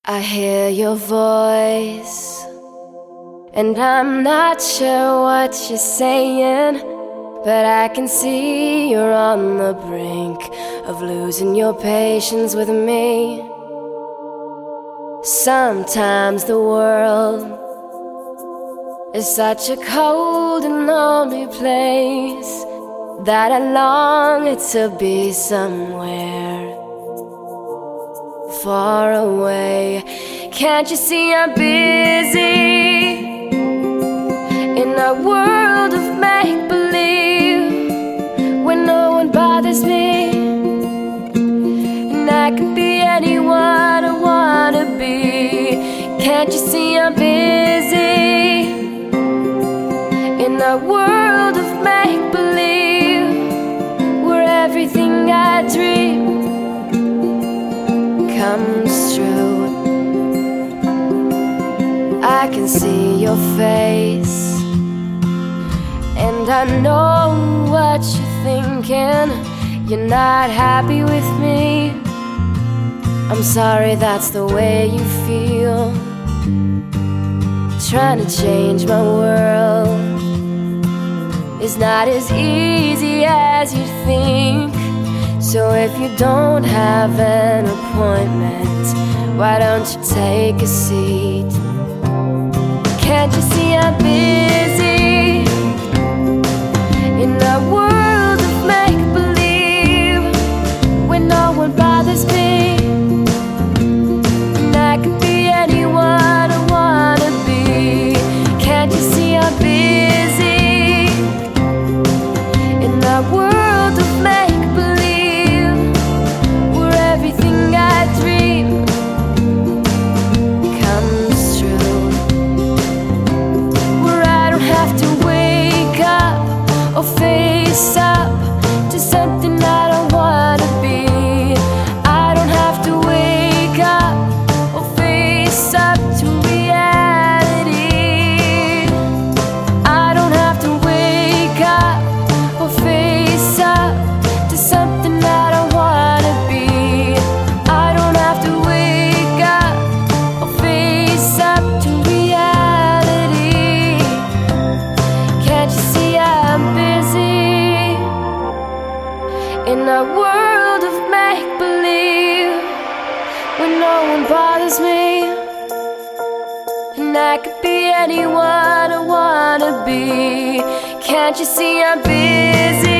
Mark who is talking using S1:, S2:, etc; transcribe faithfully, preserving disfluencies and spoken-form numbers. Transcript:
S1: I hear your voice, and I'm not sure what you're saying, but I can see you're on the brink of losing your patience with me. Sometimes the world is such a cold and lonely place that I long it to be somewhere far away. Can't you see I'm busy in a world of make-believe, where no one bothers me, and I could be anyone I wanna be? Can't you see I'm busy in a world of make-believe, where everything I dream comes true? I can see your face, and I know what you're thinking. You're not happy with me. I'm sorry that's the way you feel. Trying to change my world is not as easy as you think. So if you don't have an appointment, why don't you take a seat? Can't you see I'm busy in a world of make-believe, where no one bothers me, and I could be anyone I wanna be? Can't you see I'm busy in a world of make-believe, where everything I dream comes true, where I don't have to wake up or face up to something I don't wanna be. I don't have to wake up or face up to reality. I don't have to wake up or face up to something I don't wanna be. I don't have to wake up or face up to reality. Can't you see I'm busy in a world of make-believe, where no one bothers me, and I could be anyone I wanna be? Can't you see I'm busy